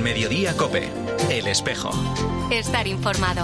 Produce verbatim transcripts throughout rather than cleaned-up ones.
En Mediodía COPE, El Espejo. Estar informado.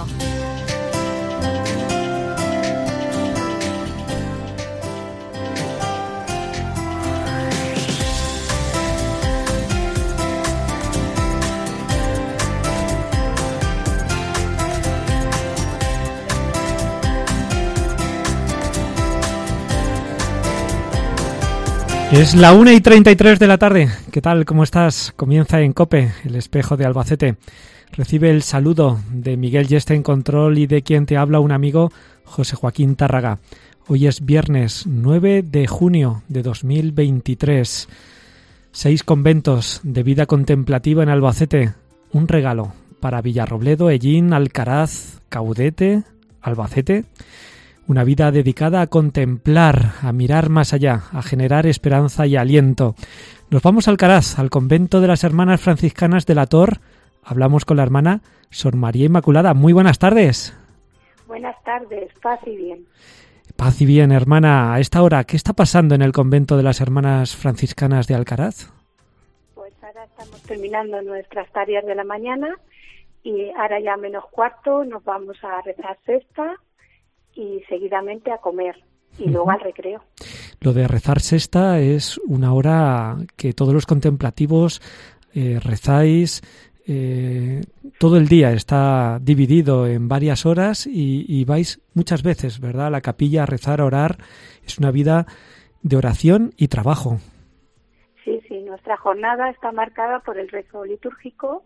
Es la una y treinta y tres de la tarde. ¿Qué tal? ¿Cómo estás? Comienza en COPE, El Espejo de Albacete. Recibe el saludo de Miguel Yeste en control y de quien te habla un amigo, José Joaquín Tárraga. Hoy es viernes nueve de junio de dos mil veintitrés. Seis conventos de vida contemplativa en Albacete. Un regalo para Villarrobledo, Ellín, Alcaraz, Caudete, Albacete. Una vida dedicada a contemplar, a mirar más allá, a generar esperanza y aliento. Nos vamos a Alcaraz, al convento de las Hermanas Franciscanas de la Tor. Hablamos con la hermana Sor María Inmaculada. Muy buenas tardes. Buenas tardes, paz y bien. Paz y bien, hermana. A esta hora, ¿qué está pasando en el convento de las Hermanas Franciscanas de Alcaraz? Pues ahora estamos terminando nuestras tareas de la mañana y ahora ya menos cuarto nos vamos a rezar sexta y seguidamente a comer y uh-huh. luego al recreo. Lo de rezar sexta es una hora que todos los contemplativos eh, rezáis, eh, todo el día está dividido en varias horas y, y vais muchas veces, ¿verdad?, a la capilla a rezar, a orar. Es una vida de oración y trabajo. Sí, sí, nuestra jornada está marcada por el rezo litúrgico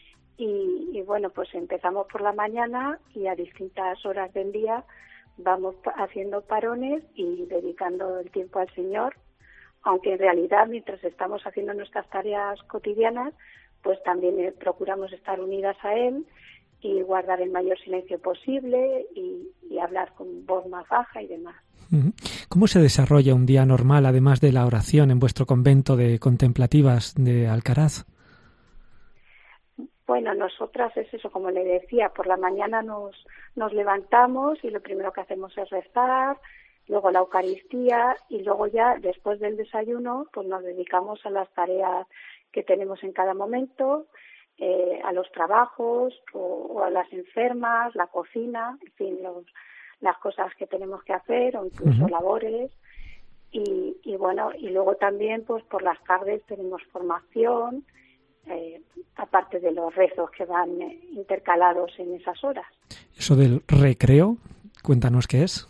y, y bueno, pues empezamos por la mañana y a distintas horas del día vamos haciendo parones y dedicando el tiempo al Señor, aunque en realidad mientras estamos haciendo nuestras tareas cotidianas, pues también eh, procuramos estar unidas a Él y guardar el mayor silencio posible y, y hablar con voz más baja y demás. ¿Cómo se desarrolla un día normal, además de la oración, en vuestro convento de contemplativas de Alcaraz? Bueno, nosotras es eso, como le decía, por la mañana nos, nos levantamos y lo primero que hacemos es rezar, luego la Eucaristía y luego ya después del desayuno pues nos dedicamos a las tareas que tenemos en cada momento, eh, a los trabajos o, o a las enfermas, la cocina, en fin, los, las cosas que tenemos que hacer o incluso uh-huh. labores. Y, y bueno, y luego también pues por las tardes tenemos formación, Eh, aparte de los rezos que van eh, intercalados en esas horas. Eso del recreo, cuéntanos qué es.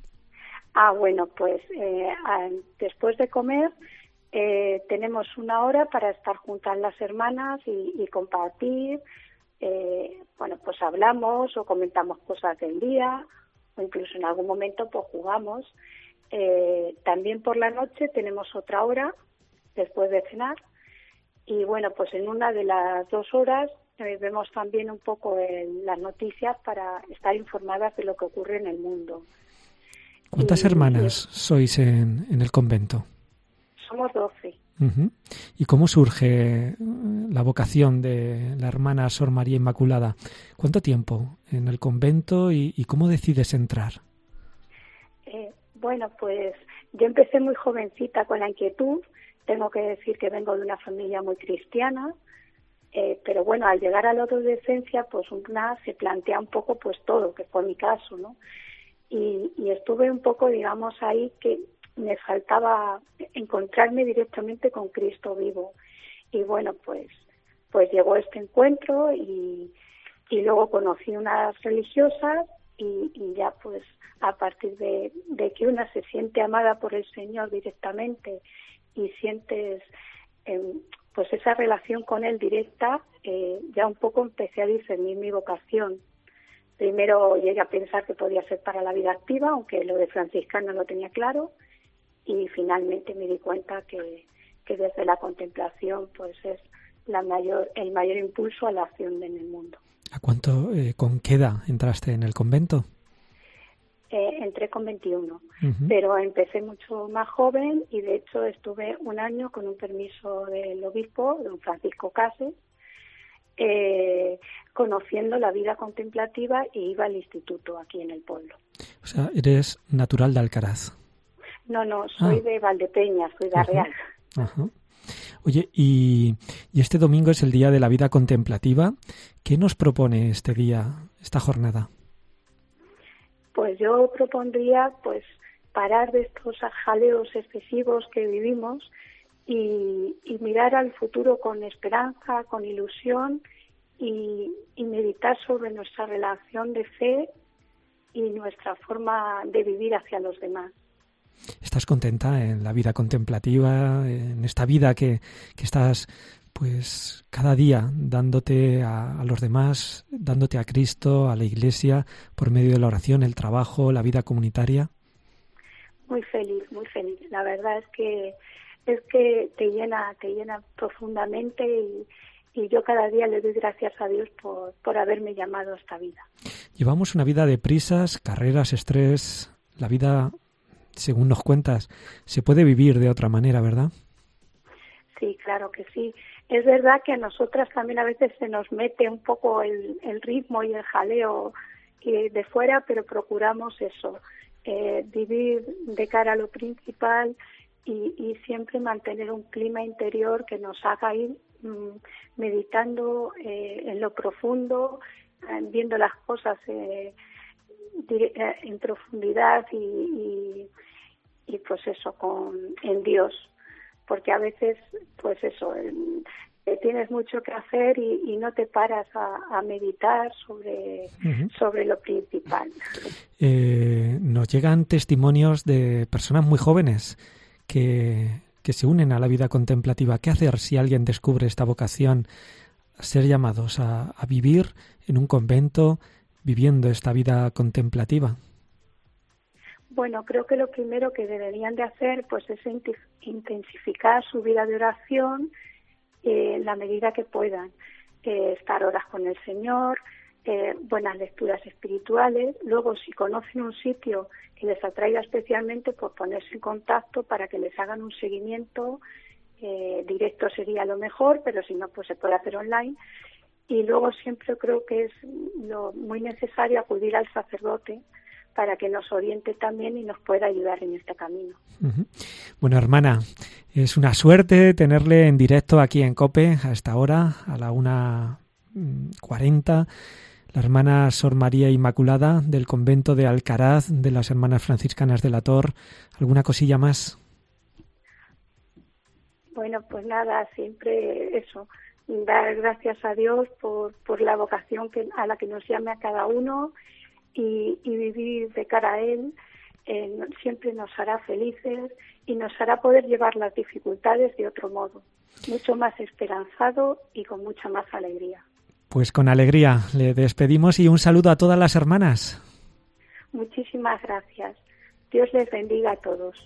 Ah, bueno, pues eh, a, después de comer eh, tenemos una hora para estar juntas las hermanas y, y compartir, eh, bueno, pues hablamos o comentamos cosas del día o incluso en algún momento pues jugamos. Eh, también por la noche tenemos otra hora después de cenar. Y bueno, pues en una de las dos horas eh, vemos también un poco el, las noticias para estar informadas de lo que ocurre en el mundo. ¿Cuántas y, hermanas y, sois en, en el convento? Somos doce. Uh-huh. ¿Y cómo surge la vocación de la hermana Sor María Inmaculada? ¿Cuánto tiempo en el convento y, y cómo decides entrar? Eh, bueno, pues yo empecé muy jovencita con la inquietud. Tengo que decir que vengo de una familia muy cristiana, eh, pero bueno, al llegar a la adolescencia, pues una se plantea un poco pues todo, que fue mi caso, ¿no? Y, y estuve un poco, digamos, ahí que me faltaba encontrarme directamente con Cristo vivo. Y bueno, pues pues llegó este encuentro y, y luego conocí unas religiosas y, y ya pues a partir de, de que una se siente amada por el Señor directamente y sientes eh, pues esa relación con Él directa, eh, ya un poco empecé a discernir mi vocación. Primero llegué a pensar que podía ser para la vida activa, aunque lo de franciscano lo tenía claro, y finalmente me di cuenta que, que desde la contemplación pues es la mayor el mayor impulso a la acción en el mundo. ¿A cuánto, eh, con qué edad entraste en el convento? Eh, entré con veintiuno, uh-huh. pero empecé mucho más joven y de hecho estuve un año con un permiso del obispo, don Francisco Cases, eh, conociendo la vida contemplativa y iba al instituto aquí en el pueblo. O sea, eres natural de Alcaraz. No, no, soy ah. de Valdepeñas, soy de Arreal. Uh-huh. Uh-huh. Oye, y, y este domingo es el Día de la Vida Contemplativa. ¿Qué nos propone este día, esta jornada? Pues yo propondría pues parar de estos jaleos excesivos que vivimos y, y mirar al futuro con esperanza, con ilusión y, y meditar sobre nuestra relación de fe y nuestra forma de vivir hacia los demás. ¿Estás contenta en la vida contemplativa, en esta vida que, que estás pues cada día dándote a, a los demás, dándote a Cristo, a la Iglesia, por medio de la oración, el trabajo, la vida comunitaria? Muy feliz, muy feliz. La verdad es que es que te llena, te llena profundamente y, y yo cada día le doy gracias a Dios por, por haberme llamado a esta vida. Llevamos una vida de prisas, carreras, estrés. La vida, según nos cuentas, se puede vivir de otra manera, ¿verdad? Sí, claro que sí. Es verdad que a nosotras también a veces se nos mete un poco el, el ritmo y el jaleo de fuera, pero procuramos eso, eh, vivir de cara a lo principal y, y siempre mantener un clima interior que nos haga ir mm, meditando eh, en lo profundo, eh, viendo las cosas eh, en profundidad y, y, y pues eso, con en Dios. Porque a veces, pues eso, eh, tienes mucho que hacer y, y no te paras a, a meditar sobre, uh-huh. sobre lo principal. Eh, nos llegan testimonios de personas muy jóvenes que, que se unen a la vida contemplativa. ¿Qué hacer si alguien descubre esta vocación, a ser llamados a, a vivir en un convento, viviendo esta vida contemplativa? Bueno, creo que lo primero que deberían de hacer pues es intensificar su vida de oración eh, en la medida que puedan. Eh, estar horas con el Señor, eh, buenas lecturas espirituales. Luego, si conocen un sitio que les atraiga especialmente, pues ponerse en contacto para que les hagan un seguimiento. Eh, directo sería lo mejor, pero si no, pues se puede hacer online. Y luego siempre creo que es lo muy necesario acudir al sacerdote para que nos oriente también y nos pueda ayudar en este camino. Uh-huh. Bueno, hermana, es una suerte tenerle en directo aquí en COPE a esta hora, a la una cuarenta, la hermana Sor María Inmaculada del convento de Alcaraz de las Hermanas Franciscanas de la Tor. ¿Alguna cosilla más? Bueno, pues nada, siempre eso, dar gracias a Dios por, por la vocación que, a la que nos llame a cada uno. Y, y vivir de cara a Él eh, siempre nos hará felices y nos hará poder llevar las dificultades de otro modo, mucho más esperanzado y con mucha más alegría. Pues con alegría le despedimos y un saludo a todas las hermanas. Muchísimas gracias. Dios les bendiga a todos.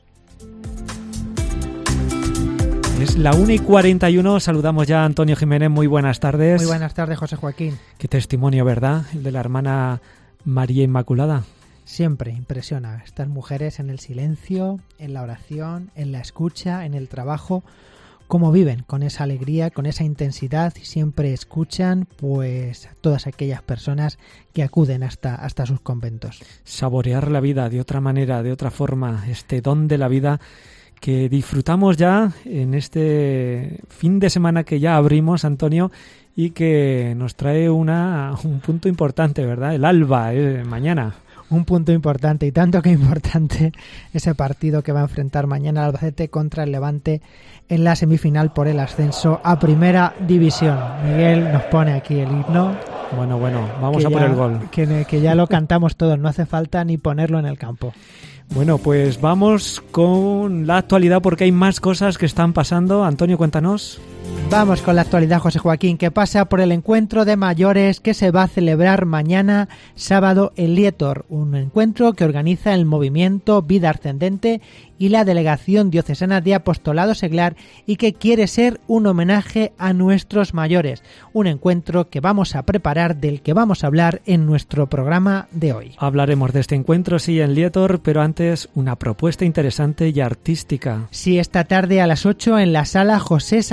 Es la una y cuarenta y uno, saludamos ya a Antonio Jiménez. Muy buenas tardes. Muy buenas tardes, José Joaquín. Qué testimonio, ¿verdad? El de la hermana María Inmaculada. Siempre impresiona estas mujeres en el silencio, en la oración, en la escucha, en el trabajo, cómo viven con esa alegría, con esa intensidad y siempre escuchan pues a todas aquellas personas que acuden hasta, hasta sus conventos. Saborear la vida de otra manera, de otra forma, este don de la vida que disfrutamos ya en este fin de semana que ya abrimos, Antonio, y que nos trae una un punto importante, ¿verdad? El alba, eh, mañana. Un punto importante, y tanto que importante, ese partido que va a enfrentar mañana el Albacete contra el Levante en la semifinal por el ascenso a Primera División. Miguel nos pone aquí el himno. Bueno, bueno, vamos a por el gol. Que, que ya lo cantamos todos, no hace falta ni ponerlo en el campo. Bueno, pues vamos con la actualidad porque hay más cosas que están pasando. Antonio, cuéntanos. Vamos con la actualidad, José Joaquín, que pasa por el encuentro de mayores que se va a celebrar mañana sábado en Lietor, un encuentro que organiza el movimiento Vida Ascendente y la Delegación Diocesana de Apostolado Seglar y que quiere ser un homenaje a nuestros mayores, un encuentro que vamos a preparar, del que vamos a hablar en nuestro programa de hoy. Hablaremos de este encuentro, sí, en Lietor, pero antes una propuesta interesante y artística. Sí, esta tarde a las ocho en la sala José Saramago,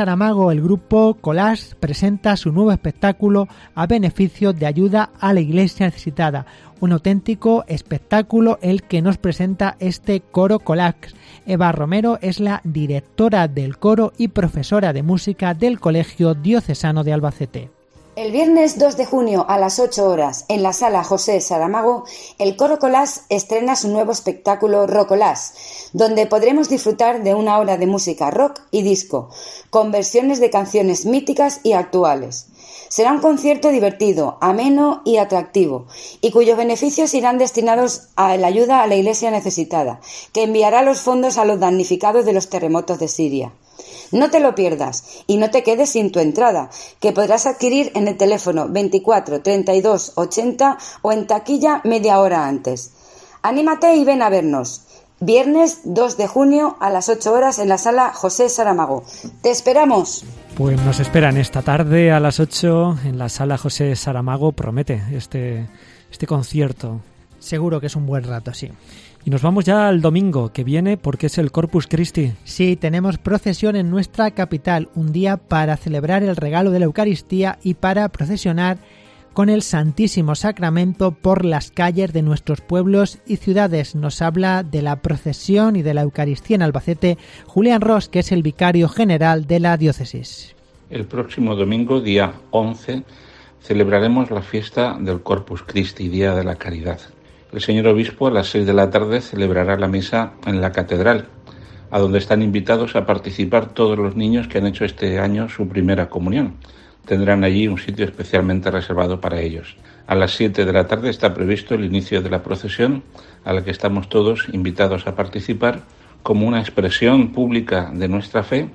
domingo el grupo Collage presenta su nuevo espectáculo a beneficio de ayuda a la Iglesia necesitada. Un auténtico espectáculo el que nos presenta este coro Collage. Eva Romero es la directora del coro y profesora de música del Colegio Diocesano de Albacete. El viernes dos de junio a las ocho horas en la Sala José Saramago, el Coro Collage estrena su nuevo espectáculo Rocolage, donde podremos disfrutar de una hora de música rock y disco, con versiones de canciones míticas y actuales. Será un concierto divertido, ameno y atractivo, y cuyos beneficios irán destinados a la ayuda a la Iglesia necesitada, que enviará los fondos a los damnificados de los terremotos de Siria. No te lo pierdas y no te quedes sin tu entrada, que podrás adquirir en el teléfono veinticuatro treinta y dos ochenta o en taquilla media hora antes. Anímate y ven a vernos. Viernes dos de junio a las ocho horas en la Sala José Saramago. ¡Te esperamos! Pues nos esperan esta tarde a las ocho en la Sala José Saramago. Promete este, este concierto. Seguro que es un buen rato, sí. Y nos vamos ya al domingo que viene porque es el Corpus Christi. Sí, tenemos procesión en nuestra capital, un día para celebrar el regalo de la Eucaristía y para procesionar con el Santísimo Sacramento por las calles de nuestros pueblos y ciudades. Nos habla de la procesión y de la Eucaristía en Albacete Julián Ros, que es el vicario general de la diócesis. El próximo domingo, día once, celebraremos la fiesta del Corpus Christi, Día de la Caridad. El señor obispo a las seis de la tarde celebrará la misa en la catedral, a donde están invitados a participar todos los niños que han hecho este año su primera comunión. Tendrán allí un sitio especialmente reservado para ellos. A las siete de la tarde está previsto el inicio de la procesión, a la que estamos todos invitados a participar como una expresión pública de nuestra fe.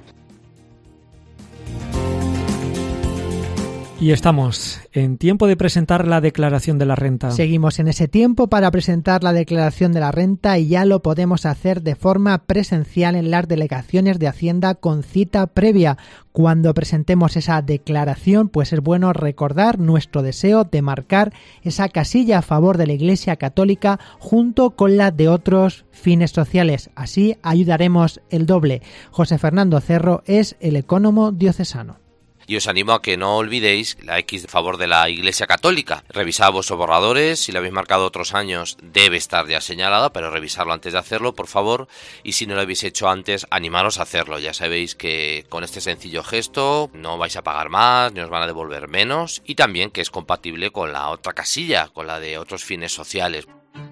Y estamos en tiempo de presentar la declaración de la renta. Seguimos en ese tiempo para presentar la declaración de la renta y ya lo podemos hacer de forma presencial en las delegaciones de Hacienda con cita previa. Cuando presentemos esa declaración, pues es bueno recordar nuestro deseo de marcar esa casilla a favor de la Iglesia Católica junto con la de otros fines sociales. Así ayudaremos el doble. José Fernando Cerro es el ecónomo diocesano. Y os animo a que no olvidéis la X de favor de la Iglesia Católica. Revisad vuestros borradores, si lo habéis marcado otros años debe estar ya señalada, pero revisarlo antes de hacerlo, por favor. Y si no lo habéis hecho antes, animaros a hacerlo. Ya sabéis que con este sencillo gesto no vais a pagar más, ni os van a devolver menos. Y también que es compatible con la otra casilla, con la de otros fines sociales.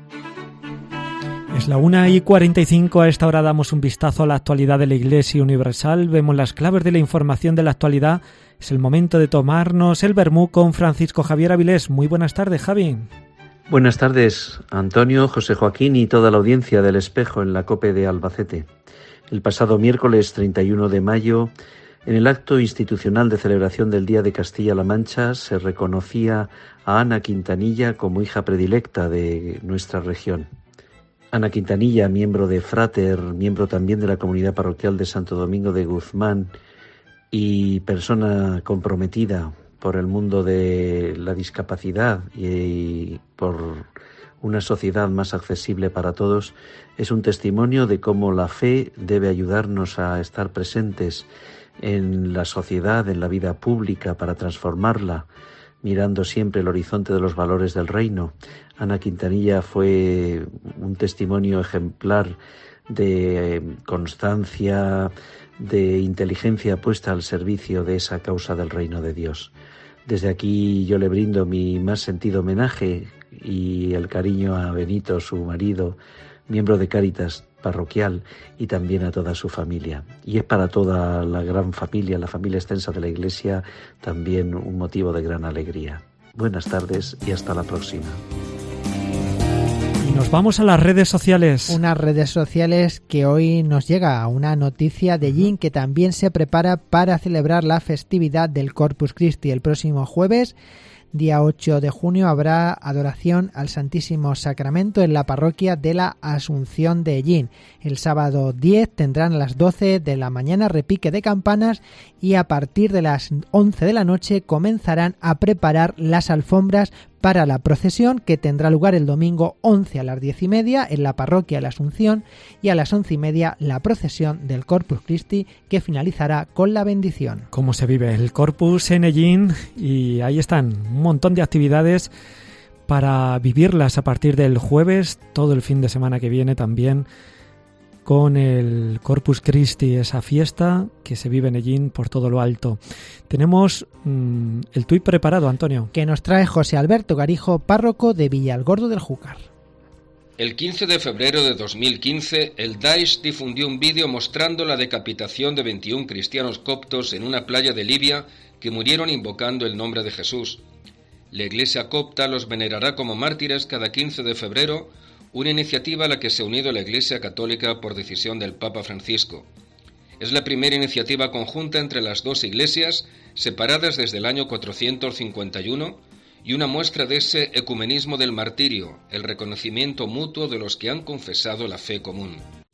Es la una y cuarenta y cinco, a esta hora damos un vistazo a la actualidad de la Iglesia Universal, vemos las claves de la información de la actualidad, es el momento de tomarnos el vermú con Francisco Javier Avilés. Muy buenas tardes, Javi. Buenas tardes, Antonio, José Joaquín y toda la audiencia del Espejo en la COPE de Albacete. El pasado miércoles treinta y uno de mayo, en el acto institucional de celebración del Día de Castilla-La Mancha, se reconocía a Ana Quintanilla como hija predilecta de nuestra región. Ana Quintanilla, miembro de Frater, miembro también de la comunidad parroquial de Santo Domingo de Guzmán y persona comprometida por el mundo de la discapacidad y por una sociedad más accesible para todos, es un testimonio de cómo la fe debe ayudarnos a estar presentes en la sociedad, en la vida pública, para transformarla, mirando siempre el horizonte de los valores del reino. Ana Quintanilla fue un testimonio ejemplar de constancia, de inteligencia puesta al servicio de esa causa del reino de Dios. Desde aquí yo le brindo mi más sentido homenaje y el cariño a Benito, su marido, miembro de Cáritas parroquial, y también a toda su familia. Y es para toda la gran familia, la familia extensa de la Iglesia, también un motivo de gran alegría. Buenas tardes y hasta la próxima. Y nos vamos a las redes sociales. Unas redes sociales que hoy nos llega una noticia de Llín, que también se prepara para celebrar la festividad del Corpus Christi. El próximo jueves, día ocho de junio, habrá adoración al Santísimo Sacramento en la parroquia de la Asunción de Llín. El sábado diez tendrán a las doce de la mañana repique de campanas y a partir de las once de la noche comenzarán a preparar las alfombras para la procesión que tendrá lugar el domingo once a las diez y media en la parroquia de la Asunción y a las once y media la procesión del Corpus Christi que finalizará con la bendición. ¿Cómo se vive el Corpus en Ellín? Y ahí están un montón de actividades para vivirlas a partir del jueves, todo el fin de semana que viene también, con el Corpus Christi, esa fiesta que se vive en Ellín por todo lo alto. Tenemos mmm, el tuit preparado, Antonio. Que nos trae José Alberto Garijo, párroco de Villalgordo del Júcar. El quince de febrero de dos mil quince, el Daesh difundió un vídeo mostrando la decapitación de veintiún cristianos coptos en una playa de Libia que murieron invocando el nombre de Jesús. La Iglesia copta los venerará como mártires cada quince de febrero, una iniciativa a la que se ha unido la Iglesia Católica por decisión del Papa Francisco. Es la primera iniciativa conjunta entre las dos iglesias, separadas desde el año cuatrocientos cincuenta y uno, y una muestra de ese ecumenismo del martirio, el reconocimiento mutuo de los que han confesado la fe común.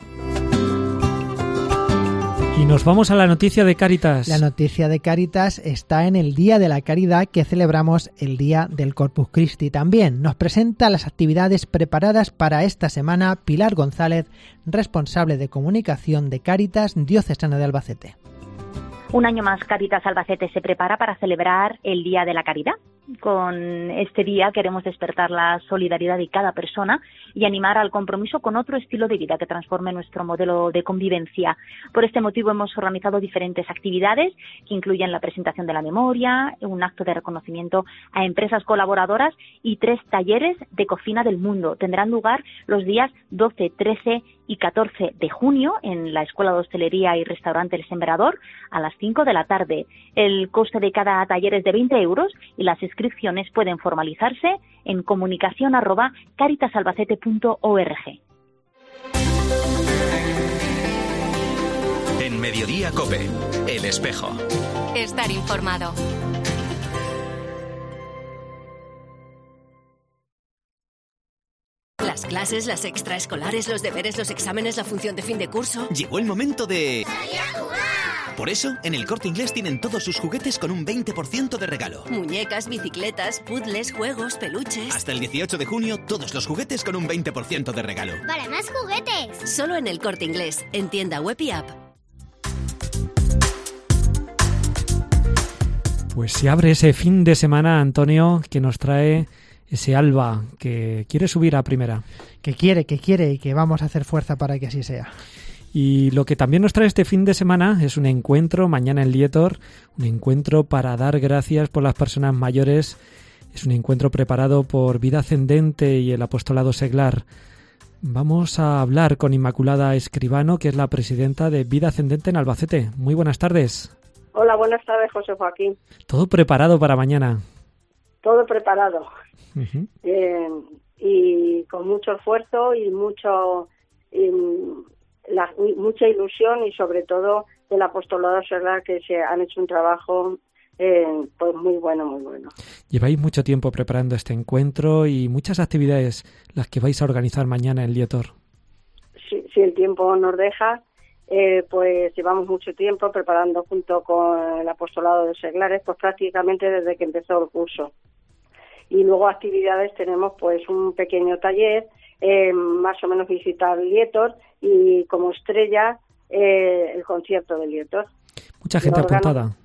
Y nos vamos a la noticia de Cáritas. La noticia de Cáritas está en el Día de la Caridad que celebramos el Día del Corpus Christi. También nos presenta las actividades preparadas para esta semana Pilar González, responsable de comunicación de Cáritas Diocesana de Albacete. Un año más Cáritas Albacete se prepara para celebrar el Día de la Caridad. Con este día queremos despertar la solidaridad de cada persona y animar al compromiso con otro estilo de vida que transforme nuestro modelo de convivencia. Por este motivo hemos organizado diferentes actividades que incluyen la presentación de la memoria, un acto de reconocimiento a empresas colaboradoras y tres talleres de cocina del mundo. Tendrán lugar los días doce, trece y catorce de junio en la Escuela de Hostelería y Restaurante El Sembrador a las cinco de la tarde. El coste de cada taller es de veinte euros y las inscripciones pueden formalizarse en comunicación arroba caritasalbacete punto org. En Mediodía COPE, El Espejo. Estar informado. Las clases, las extraescolares, los deberes, los exámenes, la función de fin de curso. Llegó el momento de... ¡salir a jugar! Por eso, en El Corte Inglés tienen todos sus juguetes con un veinte por ciento de regalo. Muñecas, bicicletas, puzzles, juegos, peluches... Hasta el dieciocho de junio, todos los juguetes con un veinte por ciento de regalo. ¡Para más juguetes! Solo en El Corte Inglés, en tienda web y app. Pues se abre ese fin de semana, Antonio, que nos trae... ese Alba que quiere subir a primera. Que quiere, que quiere y que vamos a hacer fuerza para que así sea. Y lo que también nos trae este fin de semana es un encuentro mañana en Lietor, un encuentro para dar gracias por las personas mayores. Es un encuentro preparado por Vida Ascendente y el Apostolado Seglar. Vamos a hablar con Inmaculada Escribano, que es la presidenta de Vida Ascendente en Albacete. Muy buenas tardes. Hola, buenas tardes, José Joaquín. Todo preparado para mañana. Todo preparado. Uh-huh. Eh, y con mucho esfuerzo y mucho y, la, mucha ilusión y sobre todo del apostolado seglar, que se han hecho un trabajo eh, pues muy bueno, muy bueno. Lleváis mucho tiempo preparando este encuentro y muchas actividades las que vais a organizar mañana en Lietor. Si, si el tiempo nos deja, eh, pues llevamos mucho tiempo preparando junto con el apostolado de seglares, pues prácticamente desde que empezó el curso. Y luego actividades tenemos pues un pequeño taller, eh, más o menos visitar Lietor y como estrella eh, el concierto de Lietor. Mucha gente apuntada.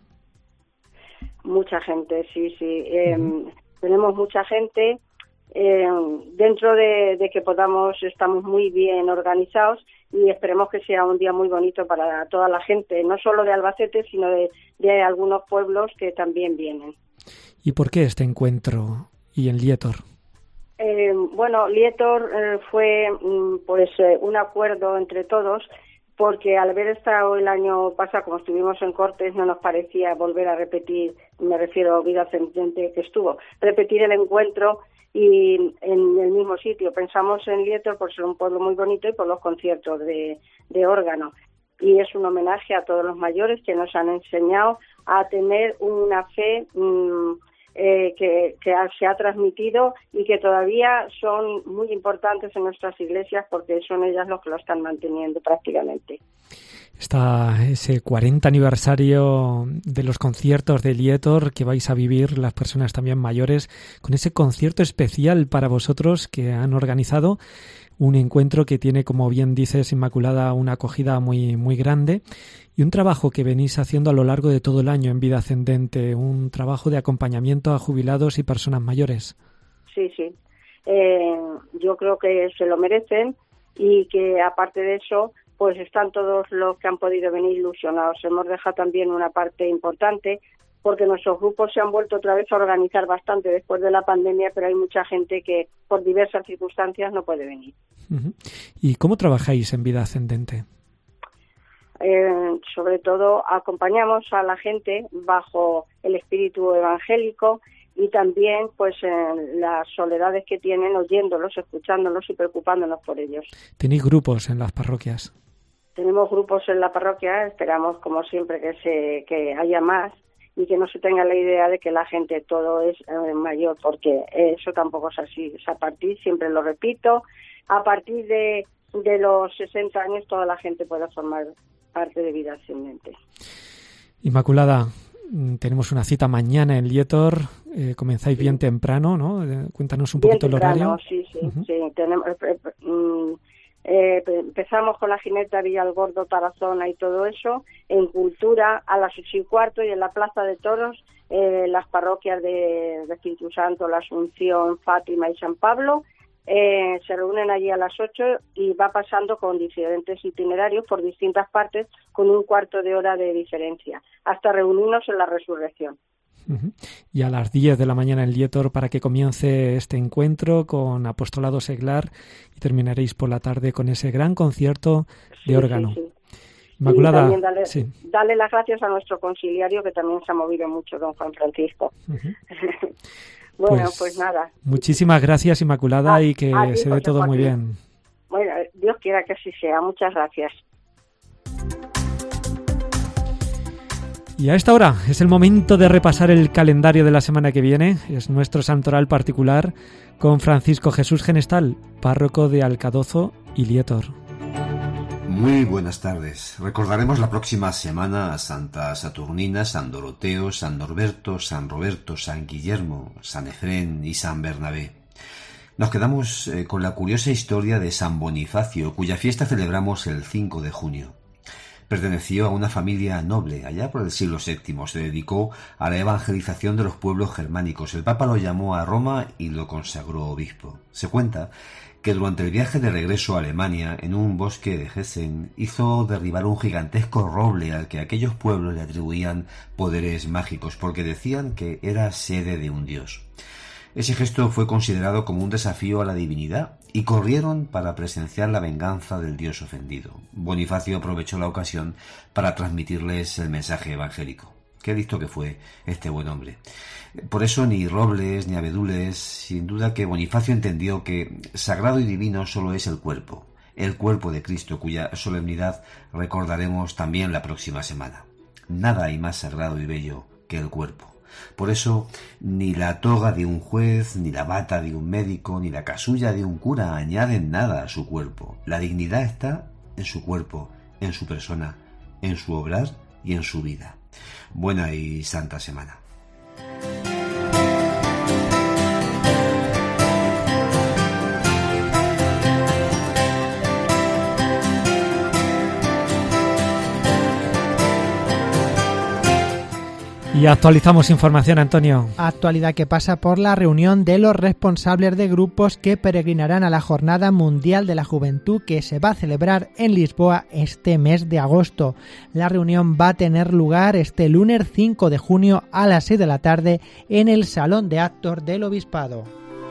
Mucha gente, sí, sí. Eh, uh-huh. Tenemos mucha gente. Eh, dentro de, de que podamos, estamos muy bien organizados y esperemos que sea un día muy bonito para toda la gente, no solo de Albacete, sino de, de algunos pueblos que también vienen. ¿Y por qué este encuentro y en Lietor? Eh, bueno, Lietor eh, fue pues eh, un acuerdo entre todos, porque al haber estado el año pasado, como estuvimos en Cortes, no nos parecía volver a repetir, me refiero a Vida Ascendente que estuvo, repetir el encuentro y en el mismo sitio. Pensamos en Lietor por ser un pueblo muy bonito y por los conciertos de, de órgano. Y es un homenaje a todos los mayores que nos han enseñado a tener una fe mmm, eh, que, que se ha transmitido y que todavía son muy importantes en nuestras iglesias porque son ellas los que lo están manteniendo prácticamente. Está ese cuarenta aniversario de los conciertos de Lietor que vais a vivir las personas también mayores, con ese concierto especial para vosotros que han organizado, un encuentro que tiene, como bien dices, Inmaculada, una acogida muy, muy grande y un trabajo que venís haciendo a lo largo de todo el año en Vida Ascendente, un trabajo de acompañamiento a jubilados y personas mayores. Sí, sí. Eh, yo creo que se lo merecen y que aparte de eso, pues están todos los que han podido venir ilusionados. Hemos dejado también una parte importante porque nuestros grupos se han vuelto otra vez a organizar bastante después de la pandemia, pero hay mucha gente que por diversas circunstancias no puede venir. Uh-huh. ¿Y cómo trabajáis en Vida Ascendente? Eh, sobre todo acompañamos a la gente bajo el espíritu evangélico y también pues en las soledades que tienen, oyéndolos, escuchándolos y preocupándonos por ellos. ¿Tenéis grupos en las parroquias? Tenemos grupos en la parroquia, esperamos como siempre que se que haya más y que no se tenga la idea de que la gente todo es eh, mayor, porque eso tampoco es así. Es a partir, siempre lo repito, a partir de, de los sesenta años toda la gente puede formar parte de Vida Ascendente. Inmaculada, tenemos una cita mañana en Lietor, eh, comenzáis sí. bien temprano, ¿no? Eh, cuéntanos un bien poquito temprano, el horario. Sí, sí, uh-huh. sí. Tenemos, eh, eh, eh, empezamos con la jineta Villalgordo, Tarazona y todo eso, en Cultura a las ocho y cuarto y en la Plaza de Toros, eh, las parroquias de, de Espíritu Santo, la Asunción, Fátima y San Pablo, eh, se reúnen allí a las ocho y va pasando con diferentes itinerarios por distintas partes con un cuarto de hora de diferencia, hasta reunirnos en la Resurrección. Uh-huh. Y a las diez de la mañana en Lietor para que comience este encuentro con Apostolado Seglar y terminaréis por la tarde con ese gran concierto de sí, órgano. Sí, sí. Inmaculada, y dale, sí. dale las gracias a nuestro conciliario que también se ha movido mucho, don Juan Francisco. Uh-huh. Bueno, pues, pues nada. Muchísimas gracias, Inmaculada, a, y que ti, se dé todo Joaquín. Muy bien. Bueno, Dios quiera que así sea. Muchas gracias. Y a esta hora es el momento de repasar el calendario de la semana que viene. Es nuestro santoral particular con Francisco Jesús Genestal, párroco de Alcadozo y Lietor. Muy buenas tardes. Recordaremos la próxima semana a Santa Saturnina, San Doroteo, San Norberto, San Roberto, San Guillermo, San Efrén y San Bernabé. Nos quedamos eh, con la curiosa historia de San Bonifacio, cuya fiesta celebramos el cinco de junio. Perteneció a una familia noble. Allá por el siglo séptimo se dedicó a la evangelización de los pueblos germánicos. El Papa lo llamó a Roma y lo consagró obispo. Se cuenta que durante el viaje de regreso a Alemania, en un bosque de Hessen, hizo derribar un gigantesco roble al que aquellos pueblos le atribuían poderes mágicos, porque decían que era sede de un dios. Ese gesto fue considerado como un desafío a la divinidad y corrieron para presenciar la venganza del dios ofendido. Bonifacio aprovechó la ocasión para transmitirles el mensaje evangélico. Qué listo que fue este buen hombre. Por eso ni robles ni abedules, sin duda que Bonifacio entendió que sagrado y divino solo es el cuerpo, el cuerpo de Cristo, cuya solemnidad recordaremos también la próxima semana. Nada hay más sagrado y bello que el cuerpo. Por eso, ni la toga de un juez, ni la bata de un médico, ni la casulla de un cura añaden nada a su cuerpo. La dignidad está en su cuerpo, en su persona, en su obrar y en su vida. Buena y santa semana. Y actualizamos información, Antonio. Actualidad que pasa por la reunión de los responsables de grupos que peregrinarán a la Jornada Mundial de la Juventud que se va a celebrar en Lisboa este mes de agosto. La reunión va a tener lugar este lunes cinco de junio a las seis de la tarde en el Salón de Actos del Obispado.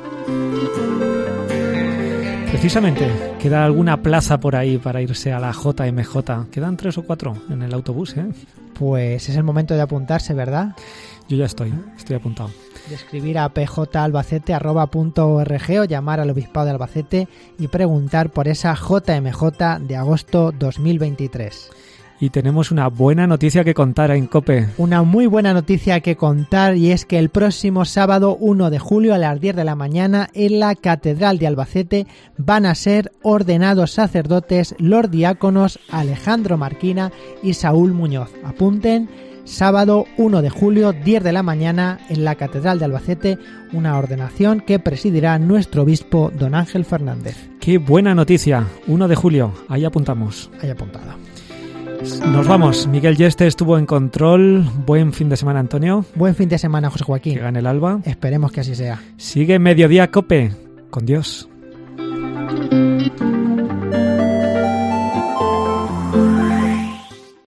Precisamente, queda alguna plaza por ahí para irse a la J M J. Quedan tres o cuatro en el autobús, ¿eh? Pues es el momento de apuntarse, ¿verdad? Yo ya estoy, estoy apuntado. De escribir a p j albacete arroba punto org o llamar al Obispado de Albacete y preguntar por esa J M J de agosto dos mil veintitrés. Y tenemos una buena noticia que contar en COPE. Una muy buena noticia que contar, y es que el próximo sábado uno de julio a las diez de la mañana en la Catedral de Albacete van a ser ordenados sacerdotes los diáconos Alejandro Marquina y Saúl Muñoz. Apunten, sábado uno de julio, diez de la mañana en la Catedral de Albacete, una ordenación que presidirá nuestro obispo don Ángel Fernández. ¡Qué buena noticia! uno de julio, ahí apuntamos. Ahí apuntado. Nos vamos. Miguel Yeste estuvo en control. Buen fin de semana, Antonio. Buen fin de semana, José Joaquín. Que gane el Alba. Esperemos que así sea. Sigue Mediodía COPE. Con Dios.